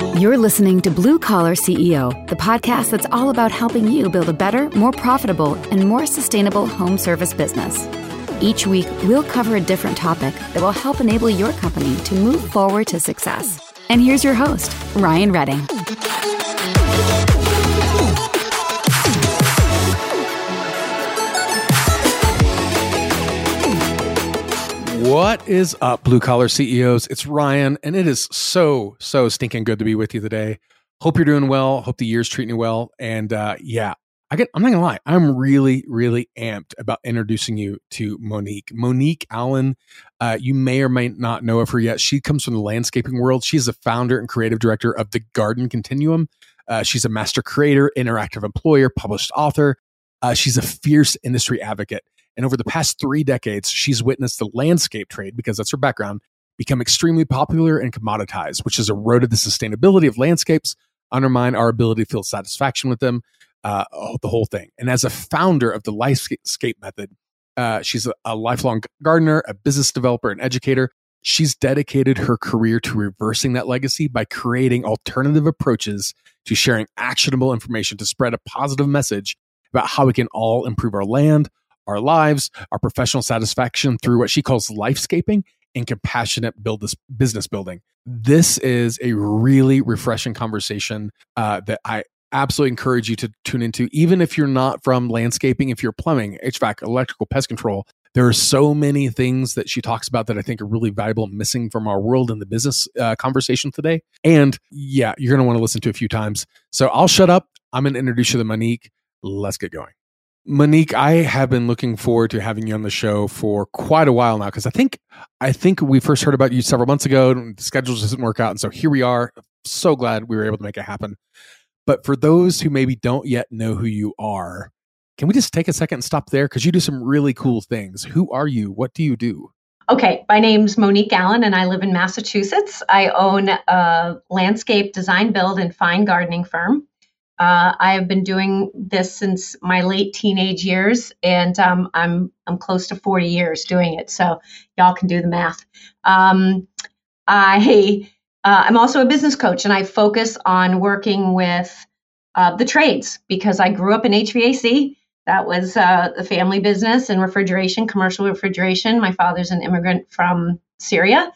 You're listening to Blue Collar CEO, the podcast that's all about helping you build a better, more profitable, and more sustainable home service business. Each week, we'll cover a different topic that will help enable your company to move forward to success. And here's your host, Ryan Redding. What is up, Blue Collar CEOs? It's Ryan, and it is so stinking good to be with you today. Hope you're doing well. Hope the year's treating you well. And I'm not gonna lie, I'm really amped about introducing you to Monique. Monique Allen, you may or may not know of her yet. She comes from the landscaping world. She's the founder and creative director of the Garden Continuum. She's a master creator, interactive employer, published author. She's a fierce industry advocate. And over the past 3 decades, she's witnessed the landscape trade, because that's her background, become extremely popular and commoditized, which has eroded the sustainability of landscapes, undermine our ability to feel satisfaction with them, the whole thing. And as a founder of the Lifescape Method, she's a lifelong gardener, a business developer, and educator. She's dedicated her career to reversing that legacy by creating alternative approaches to sharing actionable information to spread a positive message about how we can all improve our land, our lives, our professional satisfaction through what she calls lifescaping and compassionate business building. This is a really refreshing conversation that I absolutely encourage you to tune into, even if you're not from landscaping, if you're plumbing, HVAC, electrical, pest control. There are so many things that she talks about that I think are really valuable and missing from our world in the business conversation today. And yeah, you're going to want to listen to a few times. So I'll shut up. I'm going to introduce you to Monique. Let's get going. Monique, I have been looking forward to having you on the show for quite a while now, because I think we first heard about you several months ago, and the schedule just didn't work out. And so here we are. So glad we were able to make it happen. But for those who maybe don't yet know who you are, can we just take a second and stop there? Because you do some really cool things. Who are you? What do you do? Okay, my name's Monique Allen, and I live in Massachusetts. I own a landscape design, build, and fine gardening firm. I have been doing this since my late teenage years, and I'm close to 40 years doing it. So y'all can do the math. I'm also a business coach, and I focus on working with the trades, because I grew up in HVAC. That was the family business, and refrigeration, commercial refrigeration. My father's an immigrant from Syria,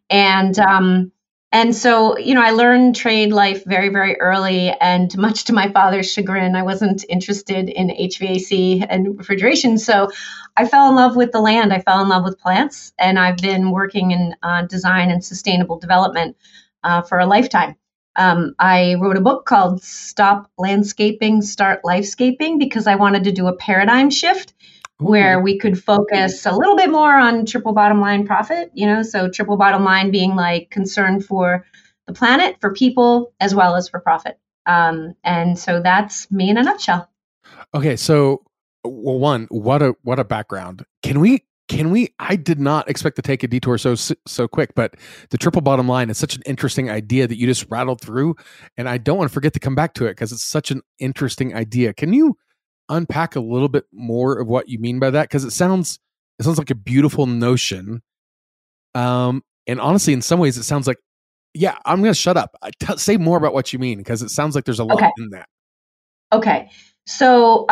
and so, I learned trade life very early, and much to my father's chagrin, I wasn't interested in HVAC and refrigeration. So I fell in love with the land. I fell in love with plants, and I've been working in design and sustainable development for a lifetime. I wrote a book called Stop Landscaping, Start Lifescaping, because I wanted to do a paradigm shift where we could focus a little bit more on triple bottom line profit, so triple bottom line being like concern for the planet, for people, as well as for profit. And so that's me in a nutshell. Okay. So one, what a background. Can we, I did not expect to take a detour so quick, but the triple bottom line is such an interesting idea that you just rattled through. And I don't want to forget to come back to it, because it's such an interesting idea. Can you unpack a little bit more of what you mean by that? Because it sounds like a beautiful notion. And honestly, in some ways, it sounds like, yeah, I'm going to shut up. Say more about what you mean, because it sounds like there's a lot in that. Okay. So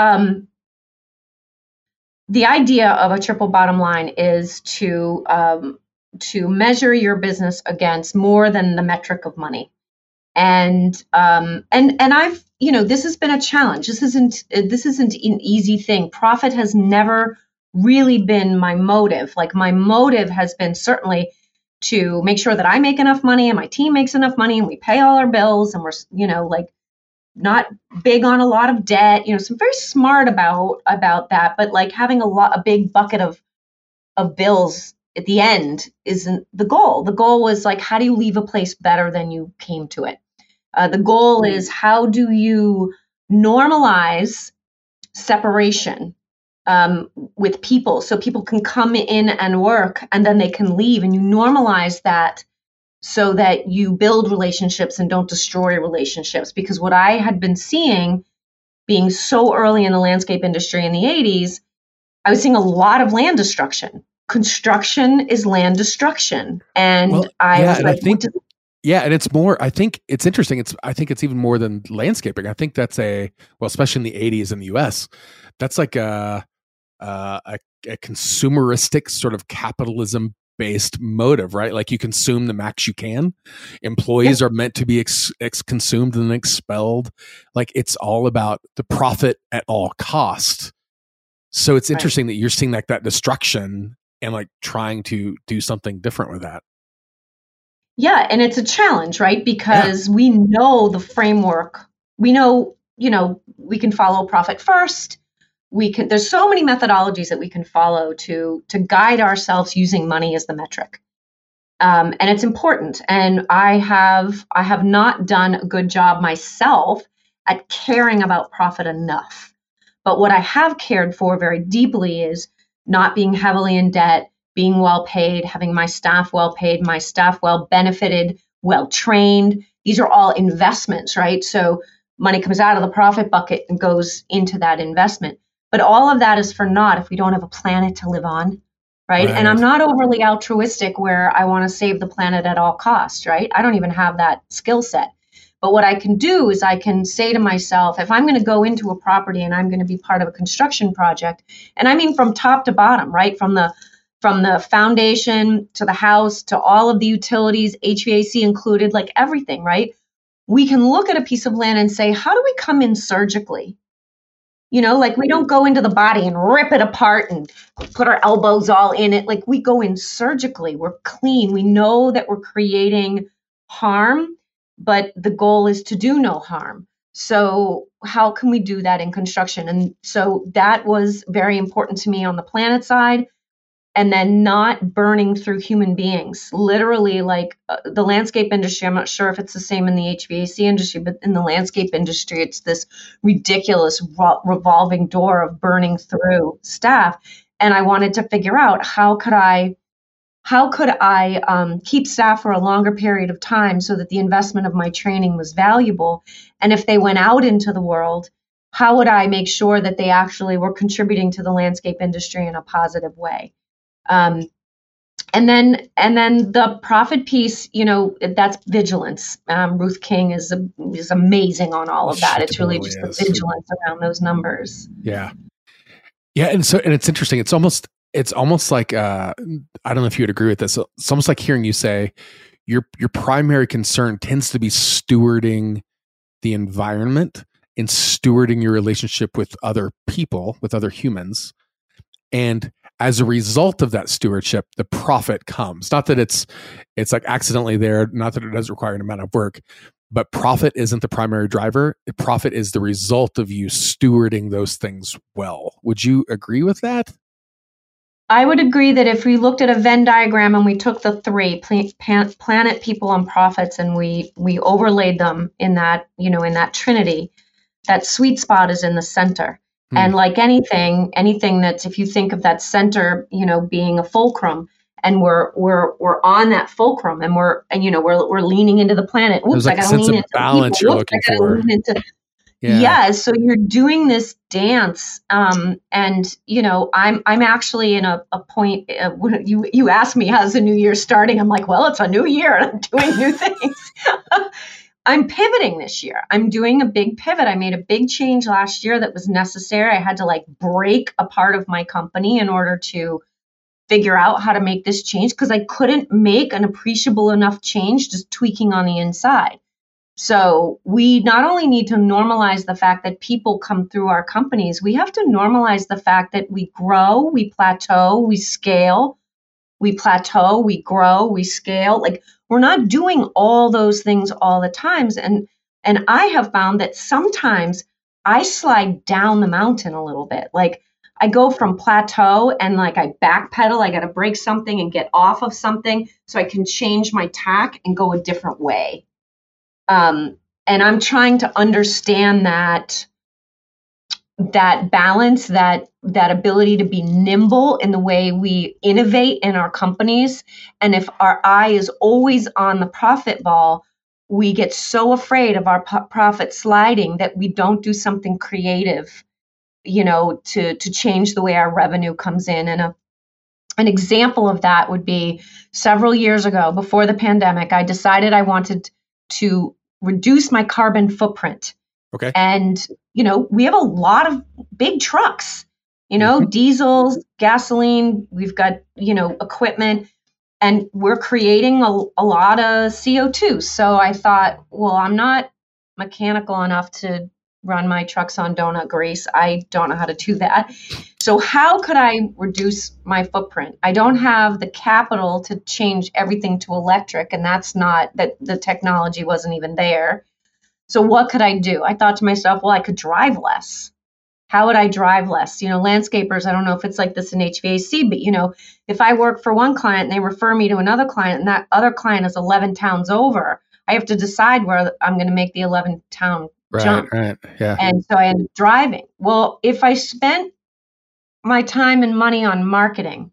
the idea of a triple bottom line is to measure your business against more than the metric of money. And I've, this has been a challenge. This isn't an easy thing. Profit has never really been my motive. Like, my motive has been certainly to make sure that I make enough money and my team makes enough money and we pay all our bills, and we're, not big on a lot of debt, so I'm very smart about that. But like, having a big bucket of bills at the end isn't the goal. The goal was like, how do you leave a place better than you came to it? The goal is, how do you normalize separation with people, so people can come in and work and then they can leave, and you normalize that so that you build relationships and don't destroy relationships. Because what I had been seeing, being so early in the landscape industry in the 80s, I was seeing a lot of land destruction. Construction is land destruction. And Yeah, and it's more. I think it's interesting. I think it's even more than landscaping. I think that's especially in the '80s in the U.S. That's like a consumeristic sort of capitalism based motive, right? Like you consume the max you can. Employees are meant to be consumed and expelled. Like it's all about the profit at all cost. So it's interesting that you're seeing like that destruction and like trying to do something different with that. Yeah, and it's a challenge, right? Because we know the framework. We know, we can follow profit first. There's so many methodologies that we can follow to guide ourselves using money as the metric. And it's important. And I have not done a good job myself at caring about profit enough. But what I have cared for very deeply is not being heavily in debt, being well paid, having my staff well paid, my staff well benefited, well trained. These are all investments, right? So money comes out of the profit bucket and goes into that investment. But all of that is for naught if we don't have a planet to live on, right? And I'm not overly altruistic where I want to save the planet at all costs, right? I don't even have that skill set. But what I can do is I can say to myself, if I'm going to go into a property and I'm going to be part of a construction project, and I mean from top to bottom, right? From the foundation to the house to all of the utilities, HVAC included, like everything, right? We can look at a piece of land and say, how do we come in surgically? Like we don't go into the body and rip it apart and put our elbows all in it. Like we go in surgically. We're clean. We know that we're creating harm, but the goal is to do no harm. So how can we do that in construction? And so that was very important to me on the planet side. And then not burning through human beings, literally like the landscape industry. I'm not sure if it's the same in the HVAC industry, but in the landscape industry, it's this ridiculous revolving door of burning through staff. And I wanted to figure out how could I keep staff for a longer period of time so that the investment of my training was valuable. And if they went out into the world, how would I make sure that they actually were contributing to the landscape industry in a positive way? And then the profit piece, that's vigilance. Ruth King is amazing on all of that. It's really just the vigilance around those numbers. Yeah. Yeah. And it's interesting. It's almost like, I don't know if you would agree with this. It's almost like hearing you say your primary concern tends to be stewarding the environment and stewarding your relationship with other people, with other humans. And as a result of that stewardship, the profit comes. Not that it's like accidentally there, not that it doesn't require an amount of work, but profit isn't the primary driver. Profit is the result of you stewarding those things well. Would you agree with that? I would agree that if we looked at a Venn diagram and we took the three, planet, people, and profits, and we overlaid them in that, in that trinity, that sweet spot is in the center. And like anything that's, if you think of that center, being a fulcrum, and we're on that fulcrum, and we're leaning into the planet. Oops, like I gotta lean into balance people. you're looking for. Yeah. So you're doing this dance, and I'm actually in a point. When you asked me how's the new year starting, I'm like, well, it's a new year, and I'm doing new things. I'm pivoting this year. I'm doing a big pivot. I made a big change last year that was necessary. I had to break a part of my company in order to figure out how to make this change, because I couldn't make an appreciable enough change just tweaking on the inside. So we not only need to normalize the fact that people come through our companies, we have to normalize the fact that we grow, we plateau, we scale, we plateau, we grow, we scale. We're not doing all those things all the times. And I have found that sometimes I slide down the mountain a little bit. I go from plateau and I backpedal. I got to break something and get off of something so I can change my tack and go a different way. And I'm trying to understand that balance, that ability to be nimble in the way we innovate in our companies. And if our eye is always on the profit ball, we get so afraid of our profit sliding that we don't do something creative, to change the way our revenue comes in. And An example of that would be several years ago, before the pandemic, I decided I wanted to reduce my carbon footprint. Okay. And, we have a lot of big trucks, diesels, gasoline, we've got, equipment, and we're creating a lot of CO2. So I thought, well, I'm not mechanical enough to run my trucks on donut grease. I don't know how to do that. So how could I reduce my footprint? I don't have the capital to change everything to electric, and that's not that the technology wasn't even there. So what could I do? I thought to myself, well, I could drive less. How would I drive less? Landscapers, I don't know if it's like this in HVAC, but if I work for one client and they refer me to another client and that other client is 11 towns over, I have to decide where I'm going to make the 11 town jump. Right. Yeah. And so I ended up driving. Well, if I spent my time and money on marketing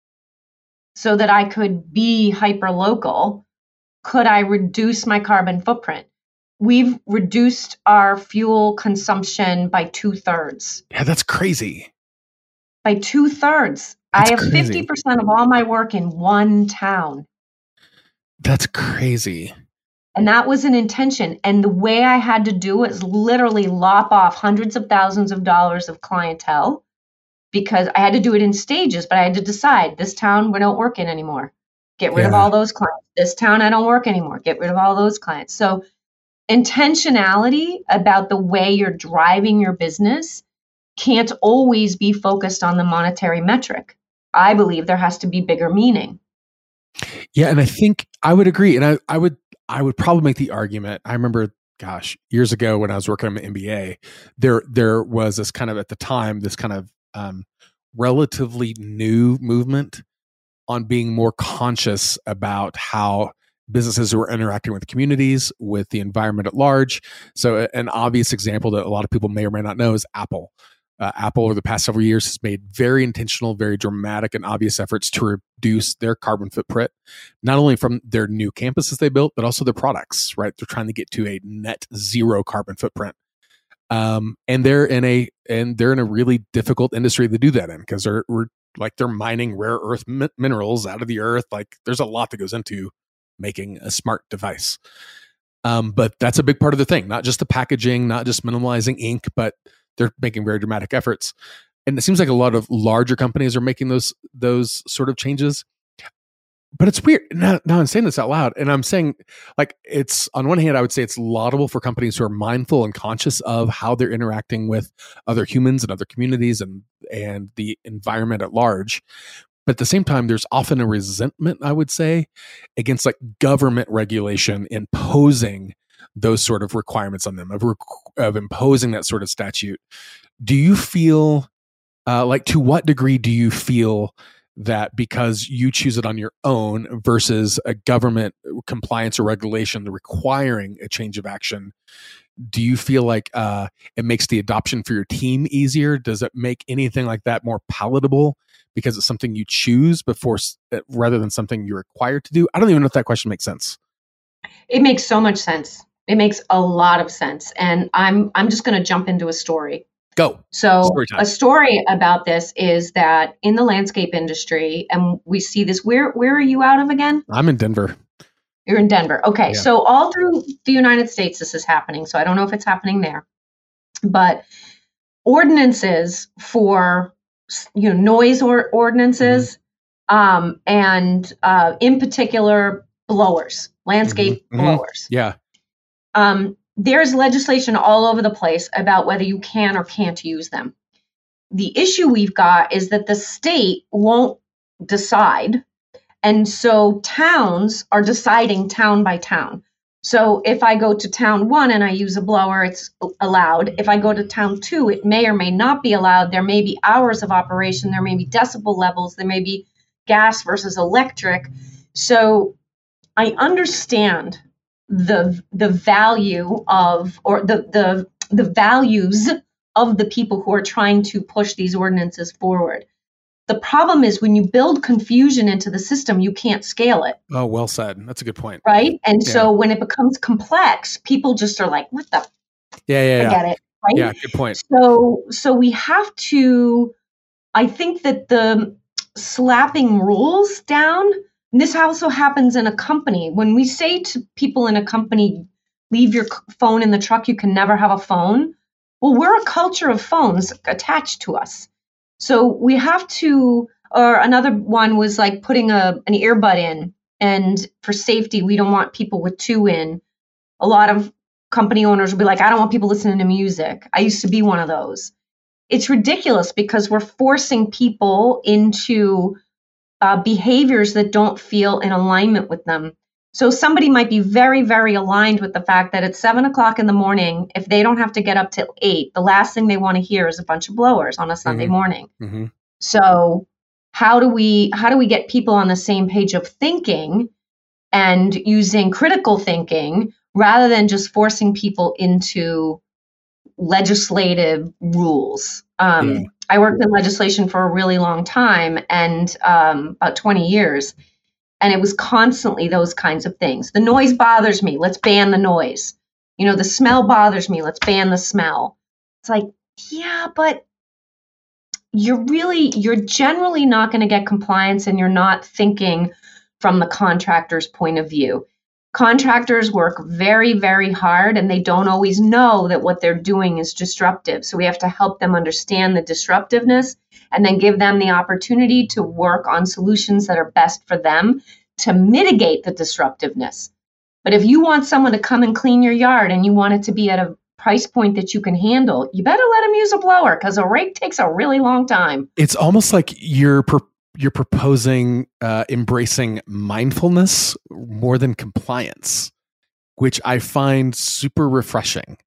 so that I could be hyper local, could I reduce my carbon footprint? We've reduced our fuel consumption by 2/3. Yeah, that's crazy. By 2/3. I have crazy. 50% of all my work in one town. That's crazy. And that was an intention. And the way I had to do it is literally lop off hundreds of thousands of dollars of clientele, because I had to do it in stages, but I had to decide, this town we don't work in anymore. Get rid of all those clients. This town I don't work anymore. Get rid of all those clients. So intentionality about the way you're driving your business can't always be focused on the monetary metric. I believe there has to be bigger meaning. Yeah, and I think I would agree. And I would probably make the argument. I remember, years ago when I was working on my MBA, there was this kind of, at the time, this kind of relatively new movement on being more conscious about how businesses were interacting with communities, with the environment at large. So an obvious example that a lot of people may or may not know is Apple. Apple over the past several years has made very intentional, very dramatic and obvious efforts to reduce their carbon footprint, not only from their new campuses they built, but also their products, right? They're trying to get to a net zero carbon footprint. And they're in a really difficult industry to do that in, because they're mining rare earth minerals out of the earth. Like, there's a lot that goes into making a smart device. But that's a big part of the thing, not just the packaging, not just minimalizing ink, but they're making very dramatic efforts. And it seems like a lot of larger companies are making those sort of changes. But it's weird. Now I'm saying this out loud, and I'm saying, like, it's, on one hand, I would say it's laudable for companies who are mindful and conscious of how they're interacting with other humans and other communities and the environment at large. But at the same time, there's often a resentment, I would say, against like government regulation imposing those sort of requirements on them, of imposing that sort of statute. Do you feel, to what degree do you feel that because you choose it on your own versus a government compliance or regulation requiring a change of action, do you feel like it makes the adoption for your team easier? Does it make anything like that more palatable because it's something you choose rather than something you're required to do? I don't even know if that question makes sense. It makes so much sense. It makes a lot of sense. And I'm just going to jump into a story. Go. So a story about this is that in the landscape industry, and we see this, where are you out of again? I'm in Denver. You're in Denver. Okay. Yeah. So all through the United States, this is happening. So I don't know if it's happening there, but ordinances for, noise ordinances, and in particular, blowers, landscape blowers. Yeah. There's legislation all over the place about whether you can or can't use them. The issue we've got is that the state won't decide. And so towns are deciding town by town. So if I go to town 1 and I use a blower, it's allowed. If I go to town 2, it may or may not be allowed. There may be hours of operation. There may be decibel levels. There may be gas versus electric. So I understand the value of, or the values of the people who are trying to push these ordinances forward. The problem is when you build confusion into the system, you can't scale it. Oh, well said. That's a good point. Right? And so when it becomes complex, people just are like, what the? Yeah. I get it. Right? Yeah, good point. So we have to, I think that slapping rules down. And this also happens in a company. When we say to people in a company, leave your phone in the truck, you can never have a phone. Well, we're a culture of phones attached to us. So we have to, or another one was like putting an earbud in. And for safety, we don't want people with two in. A lot of company owners will be like, I don't want people listening to music. I used to be one of those. It's ridiculous because we're forcing people into behaviors that don't feel in alignment with them. So somebody might be very, very aligned with the fact that at 7 o'clock in the morning, if they don't have to get up till 8, the last thing they want to hear is a bunch of blowers on a Sunday morning. Mm-hmm. So how do we get people on the same page of thinking and using critical thinking rather than just forcing people into legislative rules? I worked in legislation for a really long time, and about 20 years. And it was constantly those kinds of things. The noise bothers me. Let's ban the noise. The smell bothers me. Let's ban the smell. It's like, yeah, but you're generally not going to get compliance, and you're not thinking from the contractor's point of view. Contractors work very, very hard, and they don't always know that what they're doing is disruptive. So we have to help them understand the disruptiveness and then give them the opportunity to work on solutions that are best for them to mitigate the disruptiveness. But if you want someone to come and clean your yard and you want it to be at a price point that you can handle, you better let them use a blower, because a rake takes a really long time. It's almost like you're proposing embracing mindfulness more than compliance, which I find super refreshing.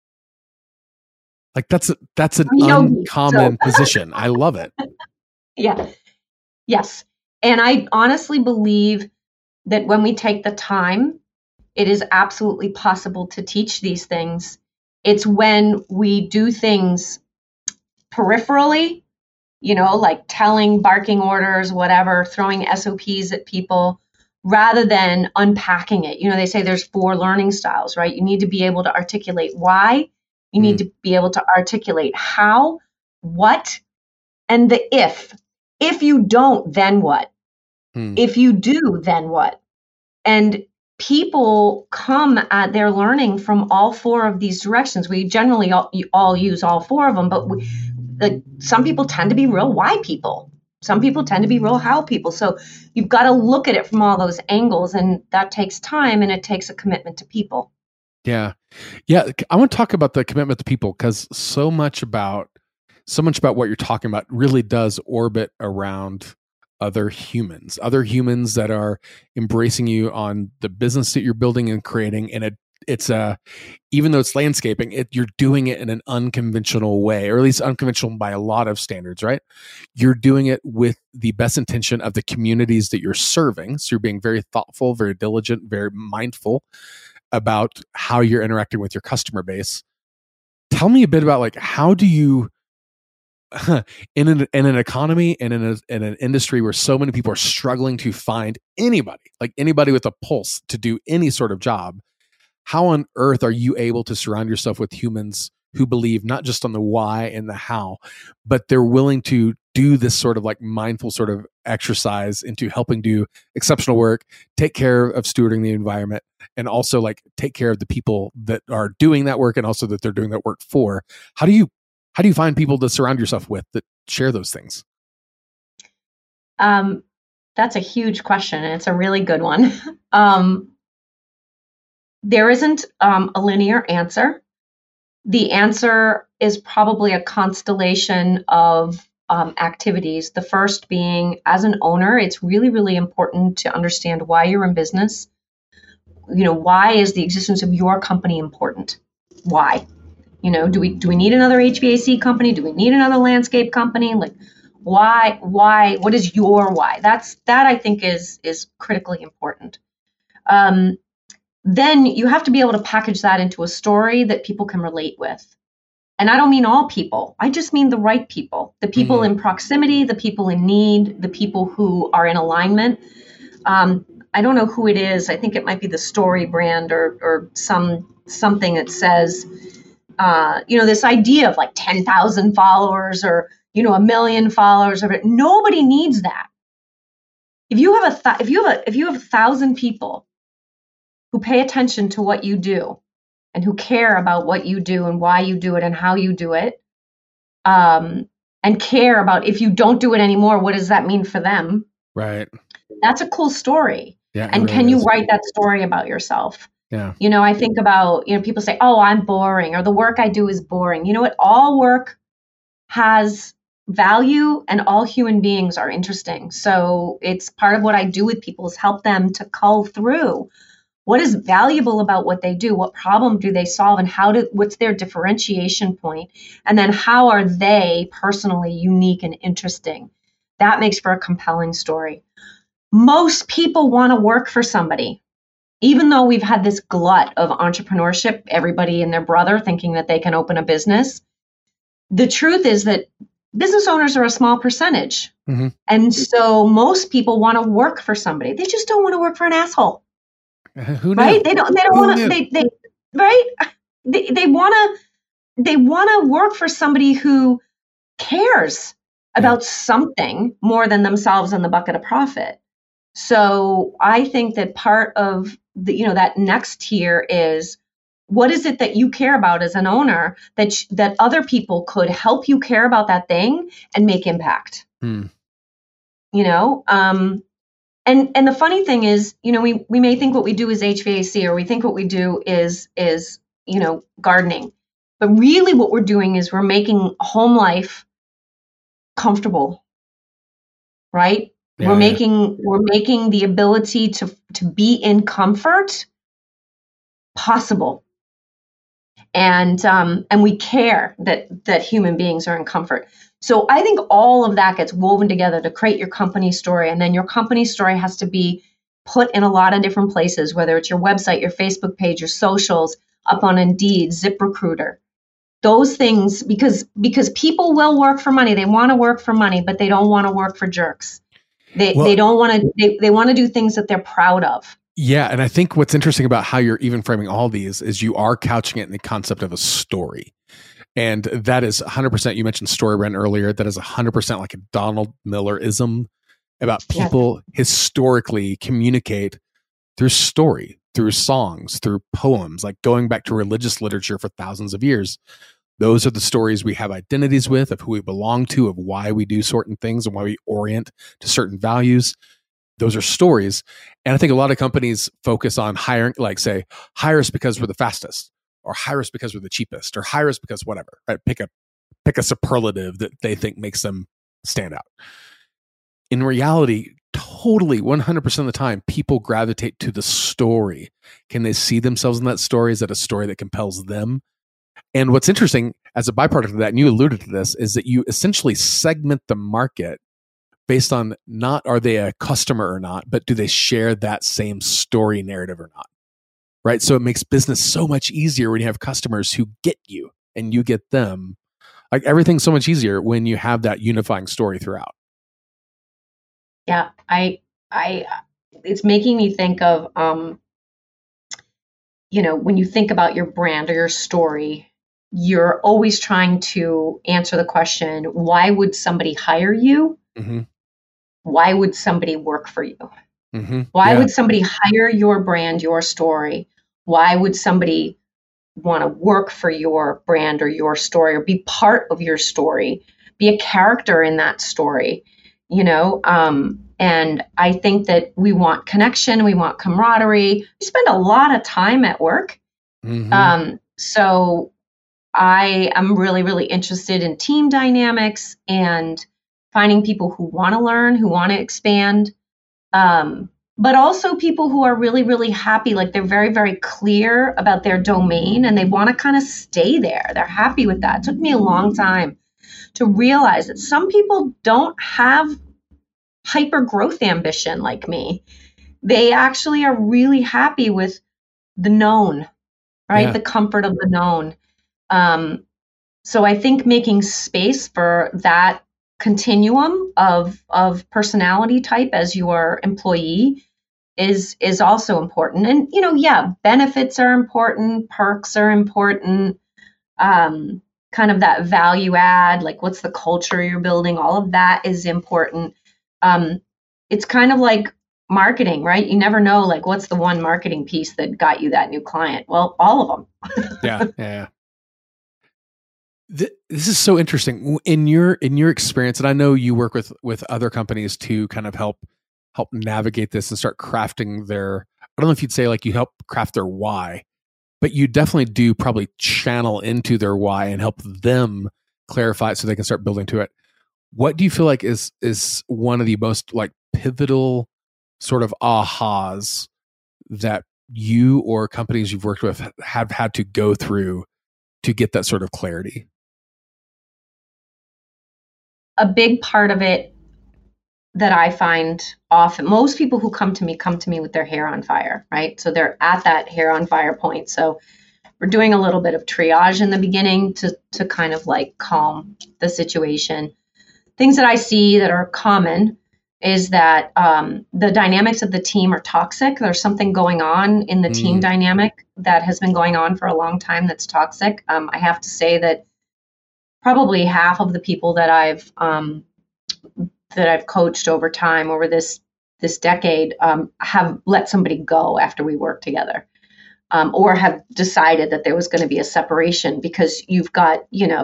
Like that's an uncommon position. I love it. Yeah. Yes. And I honestly believe that when we take the time, it is absolutely possible to teach these things. It's when we do things peripherally, like telling, barking orders, whatever, throwing SOPs at people, rather than unpacking it. They say there's 4 learning styles, right? You need to be able to articulate why. You need to be able to articulate how, what, and the if. If you don't, then what? If you do, then what? And people come at their learning from all 4 of these directions. We generally all use all 4 of them, but some people tend to be real why people. Some people tend to be real how people. So you've got to look at it from all those angles, and that takes time, and it takes a commitment to people. Yeah. I want to talk about the commitment to people, because so much about what you're talking about really does orbit around other humans that are embracing you on the business that you're building and creating. And it's even though it's landscaping, you're doing it in an unconventional way, or at least unconventional by a lot of standards, right? You're doing it with the best intention of the communities that you're serving. So you're being very thoughtful, very diligent, very mindful about how you're interacting with your customer base. Tell me a bit about how do you, in an economy and in an industry where so many people are struggling to find anybody with a pulse to do any sort of job, how on earth are you able to surround yourself with humans who believe not just on the why and the how, but they're willing to do this sort of mindful sort of exercise into helping do exceptional work, take care of stewarding the environment, and also take care of the people that are doing that work and also that they're doing that work for? How do you find people to surround yourself with that share those things? That's a huge question, and it's a really good one. There isn't a linear answer. The answer is probably a constellation of activities. The first being, as an owner, it's really, really important to understand why you're in business. Why is the existence of your company important? Why? Do we need another HVAC company? Do we need another landscape company? Why? What is your why? That I think is critically important. Then you have to be able to package that into a story that people can relate with. And I don't mean all people. I just mean the right people, the people in proximity, the people in need, the people who are in alignment. I don't know who it is. I think it might be the Story brand or something that says, this idea of 10,000 followers or, 1 million followers. Nobody needs that. If you have if you have 1,000 people who pay attention to what you do and who care about what you do and why you do it and how you do it, and care about if you don't do it anymore, what does that mean for them? Right. That's a cool story. Yeah. And can you write that story about yourself? Yeah. I think about, people say, oh, I'm boring, or the work I do is boring. You know what? All work has value and all human beings are interesting. So it's part of what I do with people is help them to cull through what is valuable about what they do, what problem do they solve, and what's their differentiation point, and then how are they personally unique and interesting. That makes for a compelling story. Most people want to work for somebody. Even though we've had this glut of entrepreneurship, everybody and their brother thinking that they can open a business, the truth is that business owners are a small percentage. Mm-hmm. And so most people want to work for somebody. They just don't want to work for an asshole. Who knew? Right? They don't want to, right? They want to work for somebody who cares about something more than themselves and the bucket of profit. So I think that part of that next tier is, what is it that you care about as an owner that other people could help you care about that thing and make impact? And the funny thing is, we may think what we do is HVAC, or we think what we do is gardening, but really what we're doing is we're making home life comfortable, right? Yeah, we're making the ability to be in comfort possible. And we care that human beings are in comfort. So I think all of that gets woven together to create your company story. And then your company story has to be put in a lot of different places, whether it's your website, your Facebook page, your socials, up on Indeed, ZipRecruiter. Those things, because people will work for money. They want to work for money, but they don't want to work for jerks. They don't want to, they want to do things that they're proud of. Yeah. And I think what's interesting about how you're even framing all these is you are couching it in the concept of a story. And that is 100%. You mentioned story brand earlier. That is 100% like a Donald Miller-ism about people historically communicate through story, through songs, through poems, like going back to religious literature for thousands of years. Those are the stories we have identities with, of who we belong to, of why we do certain things and why we orient to certain values. Those are stories. And I think a lot of companies focus on hiring, like say, hire us because we're the fastest, or hire us because we're the cheapest, or hire us because whatever, right? Pick a superlative that they think makes them stand out. In reality, totally 100% of the time, people gravitate to the story. Can they see themselves in that story? Is that a story that compels them? And what's interesting as a byproduct of that, and you alluded to this, is that you essentially segment the market based on not are they a customer or not, but do they share that same story narrative or not? Right? So it makes business so much easier when you have customers who get you and you get them. Like everything's so much easier when you have that unifying story throughout. Yeah, it's making me think of, when you think about your brand or your story, you're always trying to answer the question, why would somebody hire you? Mm-hmm. Why would somebody work for you? Mm-hmm. Why would somebody hire your brand, your story? Why would somebody want to work for your brand or your story, or be part of your story, be a character in that story? And I think that we want connection, we want camaraderie. We spend a lot of time at work. Mm-hmm. So I am really, really interested in team dynamics and finding people who want to learn, who want to expand, but also people who are really, really happy. Like they're very, very clear about their domain and they want to kind of stay there. They're happy with that. It took me a long time to realize that some people don't have hyper growth ambition like me. They actually are really happy with the known, right? Yeah. The comfort of the known. So I think making space for that continuum of personality type as your employee is also important. And, benefits are important, perks are important. kind of that value add, like what's the culture you're building, all of that is important. It's kind of like marketing, right? You never know, like, what's the one marketing piece that got you that new client? Well, all of them. Yeah. This is so interesting in your experience, and I know you work with other companies to kind of help navigate this and start crafting their, I don't know if you'd say like you help craft their why, but you definitely do probably channel into their why and help them clarify it so they can start building to it. What do you feel like is one of the most like pivotal sort of ahas that you or companies you've worked with have had to go through to get that sort of clarity? A big part of it that I find often, most people who come to me with their hair on fire, right? So they're at that hair on fire point. So we're doing a little bit of triage in the beginning to kind of like calm the situation. Things that I see that are common is that the dynamics of the team are toxic. There's something going on in the team dynamic that has been going on for a long time that's toxic. I have to say that probably half of the people that I've coached over time, over this decade, have let somebody go after we worked together, or have decided that there was going to be a separation because you've got,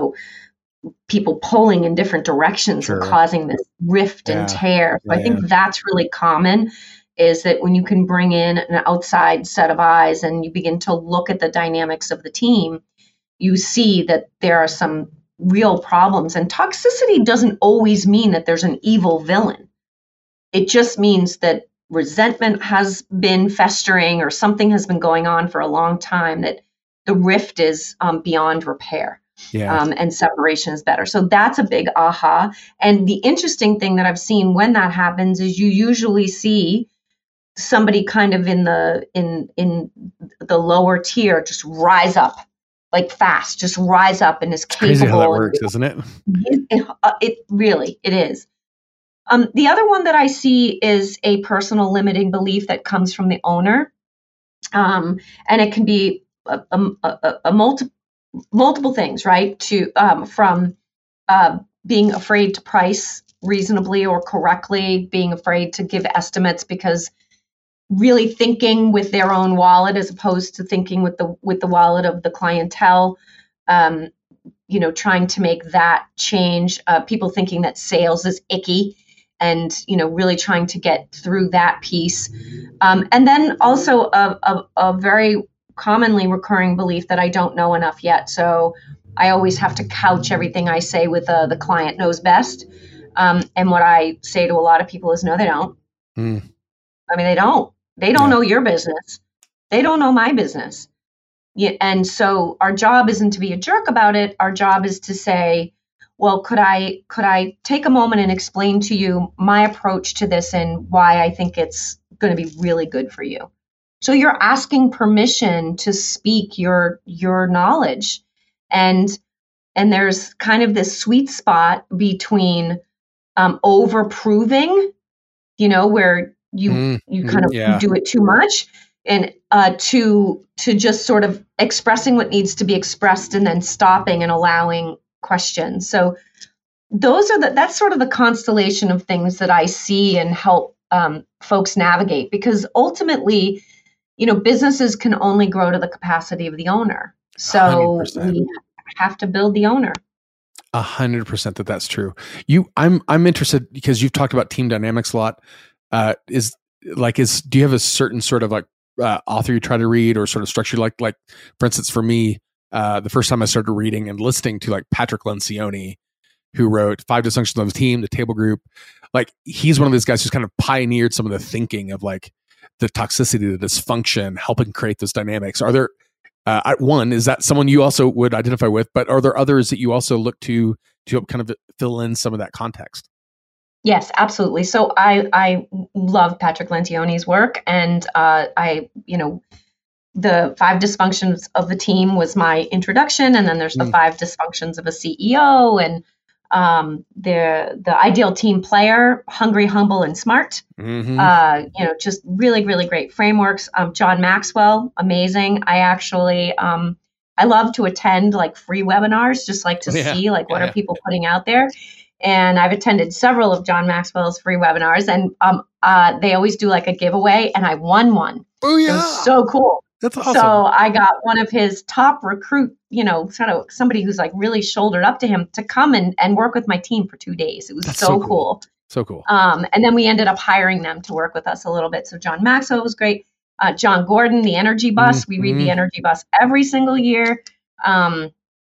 people pulling in different directions and causing this rift and tear. So I think that's really common, is that when you can bring in an outside set of eyes and you begin to look at the dynamics of the team, you see that there are some real problems. And toxicity doesn't always mean that there's an evil villain. It just means that resentment has been festering or something has been going on for a long time, that the rift is beyond repair. And separation is better. So that's a big aha. And the interesting thing that I've seen when that happens is you usually see somebody kind of in the lower tier just rise up, like fast, just rise up and is capable. It's crazy how that works, isn't it? It really is. The other one that I see is a personal limiting belief that comes from the owner, and it can be a multiple things, right? From being afraid to price reasonably or correctly, being afraid to give estimates because really thinking with their own wallet as opposed to thinking with the wallet of the clientele, trying to make that change, people thinking that sales is icky and, really trying to get through that piece. And then also a very commonly recurring belief that I don't know enough yet. So I always have to couch everything I say with the client knows best. And what I say to a lot of people is, no, they don't. I mean, they don't. They don't know your business. They don't know my business. And so our job isn't to be a jerk about it. Our job is to say, well, could I take a moment and explain to you my approach to this and why I think it's going to be really good for you? So you're asking permission to speak your knowledge. And there's kind of this sweet spot between over proving, where you kind of do it too much, and to just sort of expressing what needs to be expressed and then stopping and allowing questions. So that's sort of the constellation of things that I see and help folks navigate, because ultimately, businesses can only grow to the capacity of the owner. So 100%. We have to build the owner. 100% that's true. I'm interested because you've talked about team dynamics a lot. Do you have a certain sort of like author you try to read or sort of structure? Like for instance, for me, the first time I started reading and listening to like Patrick Lencioni, who wrote 5 Dysfunctions of a Team, The Table Group, like he's one of those guys who's kind of pioneered some of the thinking of like the toxicity, the dysfunction, helping create those dynamics. Are there one, is that someone you also would identify with, but are there others that you also look to help kind of fill in some of that context? Yes, absolutely. So I love Patrick Lencioni's work, and the 5 Dysfunctions of the Team was my introduction, and then there's the 5 Dysfunctions of a CEO, and the Ideal Team Player, Hungry, Humble, and Smart. Just really, really great frameworks. John Maxwell, amazing. I actually I love to attend like free webinars, just like to see like what are people putting out there. And I've attended several of John Maxwell's free webinars, and they always do like a giveaway, and I won one. Oh yeah, it was so cool. That's awesome. So I got one of his top recruit, sort of somebody who's like really shouldered up to him to come and work with my team for 2 days. It was so cool. So cool. And then we ended up hiring them to work with us a little bit. So John Maxwell was great. John Gordon, the Energy Bus. We read the Energy Bus every single year. So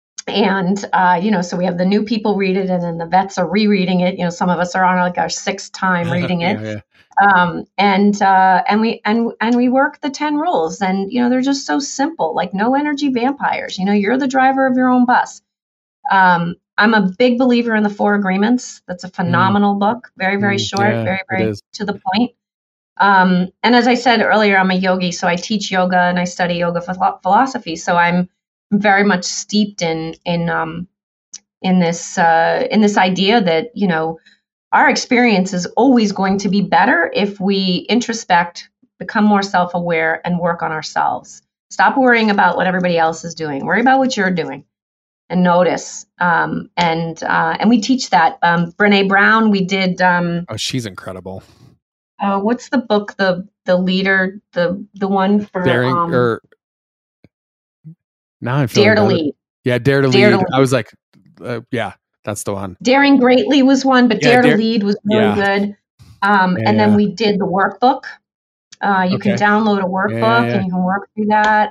we have the new people read it, and then the vets are rereading it. Some of us are on like our 6th time reading it. Yeah. And we work the 10 rules, and they're just so simple. Like no energy vampires. You're the driver of your own bus. I'm a big believer in the 4 Agreements. That's a phenomenal book. Very, very short, very to the point. And as I said earlier, I'm a yogi, so I teach yoga and I study yoga philosophy. So I'm very much steeped in this idea that our experience is always going to be better if we introspect, become more self-aware, and work on ourselves. Stop worrying about what everybody else is doing. Worry about what you're doing. And notice, and we teach that. Brené Brown, we did. She's incredible. What's the book? The leader, the one for Daring now I'm Dare to Lead. Yeah, Dare to Lead. I was like, that's the one. Daring Greatly was one, but Dare to Lead was really good. And then we did the workbook. You can download a workbook and you can work through that.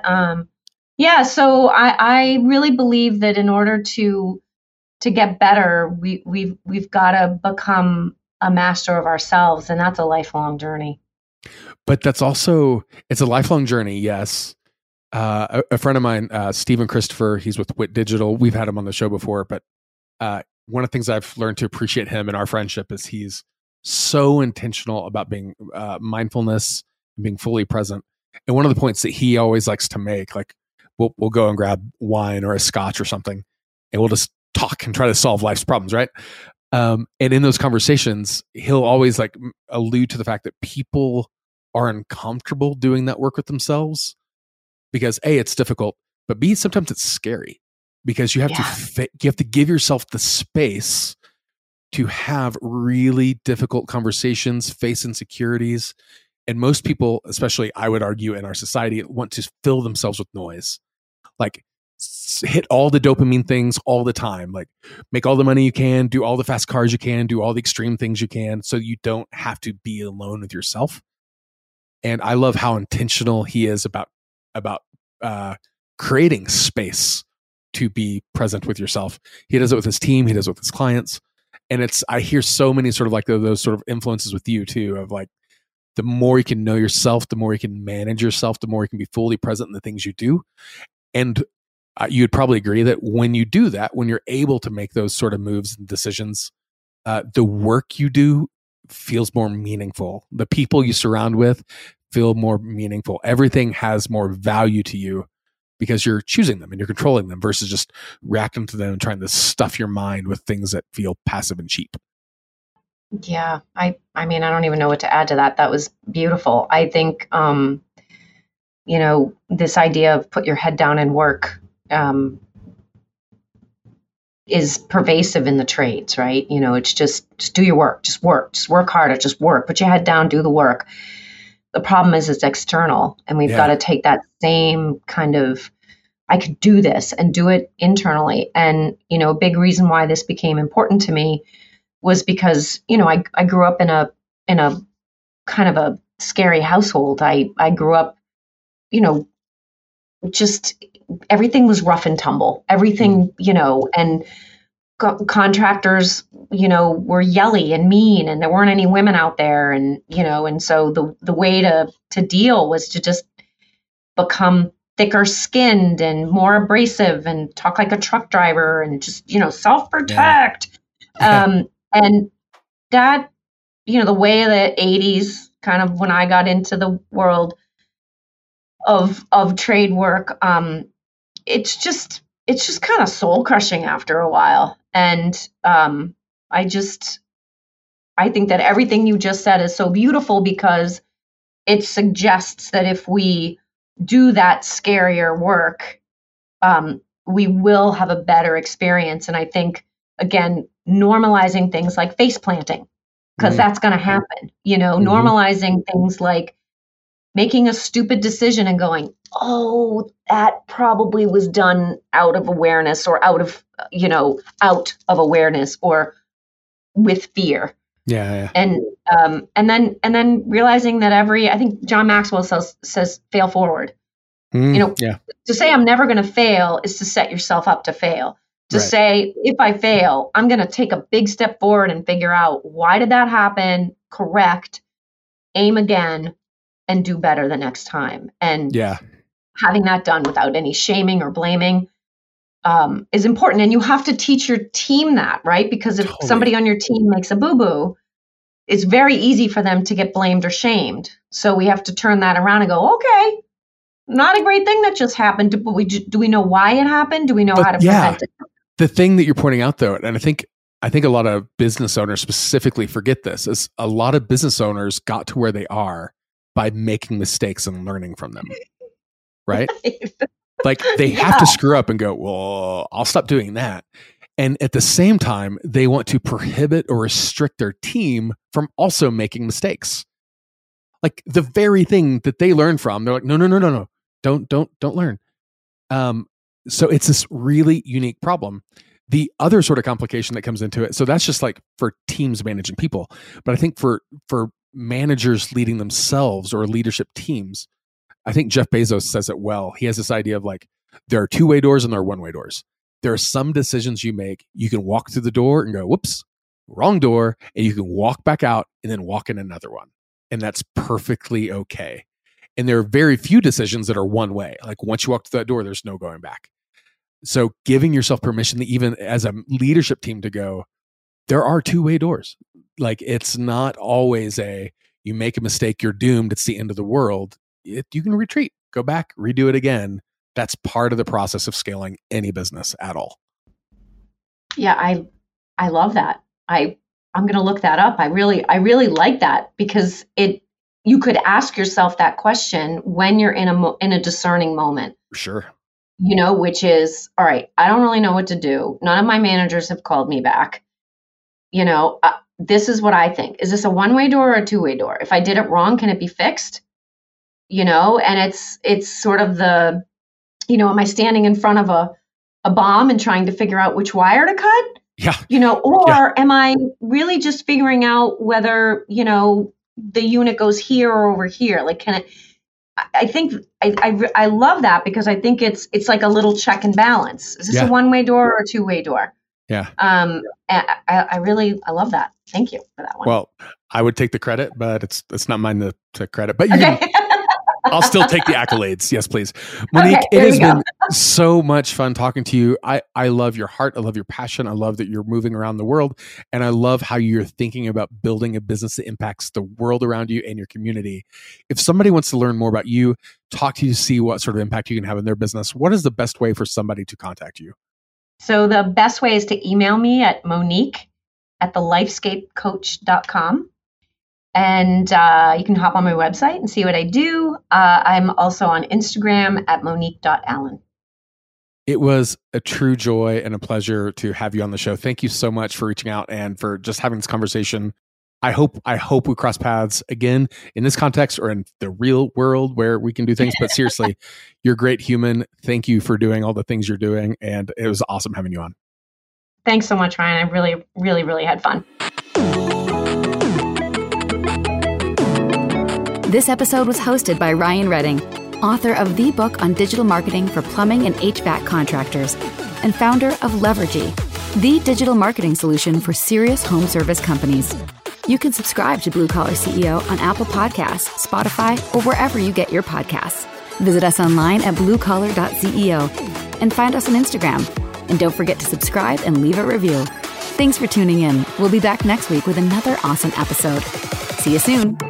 So I really believe that in order to get better, we've got to become a master of ourselves, and that's a lifelong journey. But that's also, it's a lifelong journey. Yes. A friend of mine, Stephen Christopher, he's with Wit Digital. We've had him on the show before, but one of the things I've learned to appreciate him in our friendship is he's so intentional about being mindfulness and being fully present. And one of the points that he always likes to make, like, we'll go and grab wine or a scotch or something, and we'll just talk and try to solve life's problems, right? And in those conversations, he'll always like allude to the fact that people are uncomfortable doing that work with themselves because A, it's difficult, but B, sometimes it's scary because you have to give yourself the space to have really difficult conversations, face insecurities. And most people, especially I would argue in our society, want to fill themselves with noise. Like hit all the dopamine things all the time, like make all the money you can, do all the fast cars you can, do all the extreme things you can, so you don't have to be alone with yourself. And I love how intentional he is about creating space to be present with yourself. He does it with his team. He does it with his clients. And I hear so many sort of like those sort of influences with you too, of like, the more you can know yourself, the more you can manage yourself, the more you can be fully present in the things you do. And you'd probably agree that when you do that, when you're able to make those sort of moves and decisions, the work you do feels more meaningful. The people you surround with feel more meaningful. Everything has more value to you because you're choosing them and you're controlling them versus just reacting to them and trying to stuff your mind with things that feel passive and cheap. Yeah, I mean, I don't even know what to add to that. That was beautiful. I think, this idea of put your head down and work is pervasive in the trades, right? It's just do your work, just work harder, just work, put your head down, do the work. The problem is it's external, and we've got to take that same kind of, I could do this, and do it internally. And, a big reason why this became important to me was because, I grew up in a kind of a scary household. I grew up, just everything was rough and tumble. Everything, and contractors, were yelly and mean, and there weren't any women out there, and and so the way to deal was to just become thicker skinned and more abrasive and talk like a truck driver and just self protect. And that, the way of the 80s, kind of when I got into the world of trade work, it's just kind of soul crushing after a while. And I think that everything you just said is so beautiful because it suggests that if we do that scarier work, we will have a better experience. And I think, again, normalizing things like face planting, because that's going to happen, normalizing things like making a stupid decision and going, oh, that probably was done out of awareness or out of awareness or with fear. Yeah. And then realizing that I think John Maxwell says fail forward. To say I'm never going to fail is to set yourself up to fail. To say, if I fail, I'm going to take a big step forward and figure out why did that happen, correct, aim again, and do better the next time. And having that done without any shaming or blaming is important. And you have to teach your team that, right? Because if somebody on your team makes a boo-boo, it's very easy for them to get blamed or shamed. So we have to turn that around and go, okay, not a great thing that just happened. But do we know why it happened? Do we know how to prevent it? The thing that you're pointing out, though, and I think a lot of business owners specifically forget this, is a lot of business owners got to where they are by making mistakes and learning from them, right? Like they have to screw up and go, well, I'll stop doing that. And at the same time, they want to prohibit or restrict their team from also making mistakes. Like the very thing that they learn from, they're like, no, don't learn. So it's this really unique problem. The other sort of complication that comes into it, so that's just like for teams managing people. But I think for managers leading themselves or leadership teams, I think Jeff Bezos says it well. He has this idea of like, there are two-way doors and there are one-way doors. There are some decisions you make, you can walk through the door and go, whoops, wrong door. And you can walk back out and then walk in another one. And that's perfectly okay. And there are very few decisions that are one way. Like once you walk through that door, there's no going back. So giving yourself permission, even as a leadership team, to go, there are two-way doors. Like it's not always you make a mistake, you're doomed, it's the end of the world. You can retreat, go back, redo it again. That's part of the process of scaling any business at all. Yeah, I love that. I'm going to look that up. I really like that, because you could ask yourself that question when you're in a discerning moment. Sure. Which is, all right, I don't really know what to do. None of my managers have called me back. This is what I think. Is this a one-way door or a two-way door? If I did it wrong, can it be fixed? And it's sort of the, am I standing in front of a bomb and trying to figure out which wire to cut? Yeah. Am I really just figuring out whether, the unit goes here or over here? Like, can it, I think I love that, because I think it's like a little check and balance. Is this a one-way door or a two-way door? Yeah. I love that. Thank you for that one. Well, I would take the credit, but it's not mine to credit. But I'll still take the accolades. Yes, please. Monique, it has been so much fun talking to you. I love your heart. I love your passion. I love that you're moving around the world. And I love how you're thinking about building a business that impacts the world around you and your community. If somebody wants to learn more about you, talk to you, see what sort of impact you can have in their business, what is the best way for somebody to contact you? So the best way is to email me at monique@thelifescapecoach.com. And you can hop on my website and see what I do. I'm also on Instagram at monique.allen. It was a true joy and a pleasure to have you on the show. Thank you so much for reaching out and for just having this conversation. I hope we cross paths again in this context or in the real world where we can do things. But seriously, you're a great human. Thank you for doing all the things you're doing. And it was awesome having you on. Thanks so much, Ryan. I really, really, really had fun. This episode was hosted by Ryan Redding, author of the book on digital marketing for plumbing and HVAC contractors, and founder of Levergy, the digital marketing solution for serious home service companies. You can subscribe to Blue Collar CEO on Apple Podcasts, Spotify, or wherever you get your podcasts. Visit us online at bluecollar.ceo and find us on Instagram. And don't forget to subscribe and leave a review. Thanks for tuning in. We'll be back next week with another awesome episode. See you soon.